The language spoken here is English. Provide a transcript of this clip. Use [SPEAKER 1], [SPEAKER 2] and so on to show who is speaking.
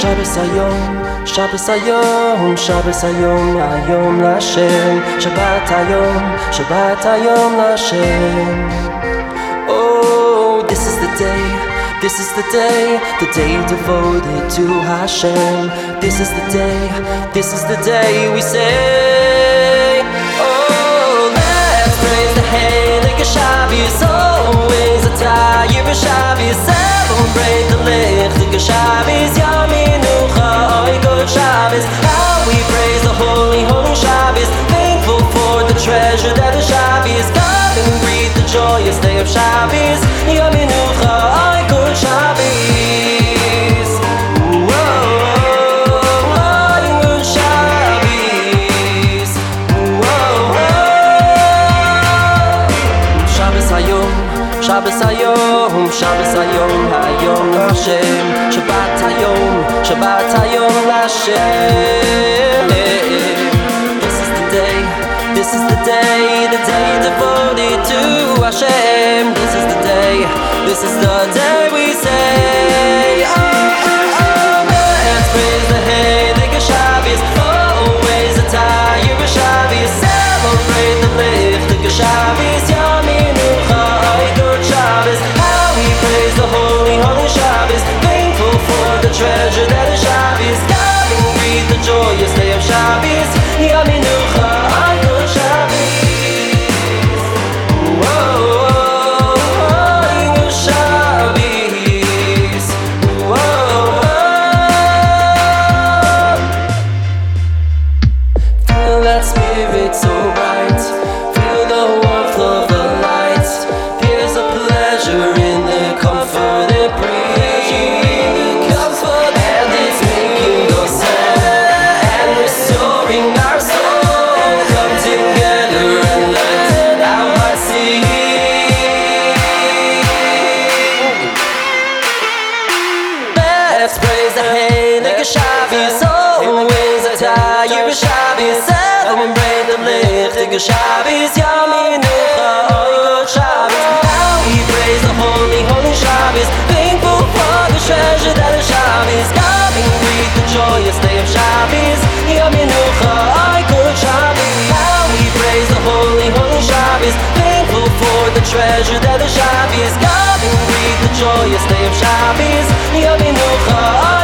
[SPEAKER 1] Shabbos Hayom, Shabbos Hayom, Shabbos Hayom, Hayom Lashem. Shabbat Hayom, Shabbat Hayom Lashem. Oh, this is the day, this is the day devoted to Hashem. This is the day, this is the day we say, oh, let's praise the Heilige Shabbos. Always a Tayir Shabbos, celebrate the Lichtige Shabbos, Yom Menucha, Oy Good Shabbos. How we praise the holy, holy Shabbos, thankful for the treasure that is Shabbos. Come and greet the joyous day of Shabbos, Yom Menucha, Oy Good Shabbos. Whoa, Oy Good Shabbos. Whoa, Shabbos Hayom, Shabbos Hayom, Shabbos Hayom, Hayom Lashem. Shabbat Hayom, Shabbat Hayom Lashem. This is the day, this is the day devoted to Hashem. This is the day we say, oh, oh, oh, let's praise the Heilige Shabbos. Always a Tayir Shabbos, celebrate the Lichtige Shabbos, Yom Menucha, Oy Good Shabbos. How we praise the holy, holy Shabbos, thankful for the treasure that is Shabbos. Come and greet the joyous day of Shabbos, Yom Menucha, Oy Good Shabbos. Whoa, Oy Good Shabbos. Whoa, feel that spirit so bright, feel the warmth of the light. There's a pleasure in the comfort it brings, and it's making us whole and restoring our soul. Come together and let our hearts sing. Let's praise the Heilige Shabbos. Always a Tayir Shabbos, celebrate the Lichtige Shabbos, Yom Menucha, Oy Good Shabbos. How we praise the holy, holy Shabbos, thankful for the treasure that is Shabbos. Come and greet the joyous day of Shabbos, Yom Menucha, Oy Good Shabbos. How we praise the holy, holy Shabbos, thankful for the treasure that is Shabbos. Come and greet the joyous day of Shabbos, Yom Menucha.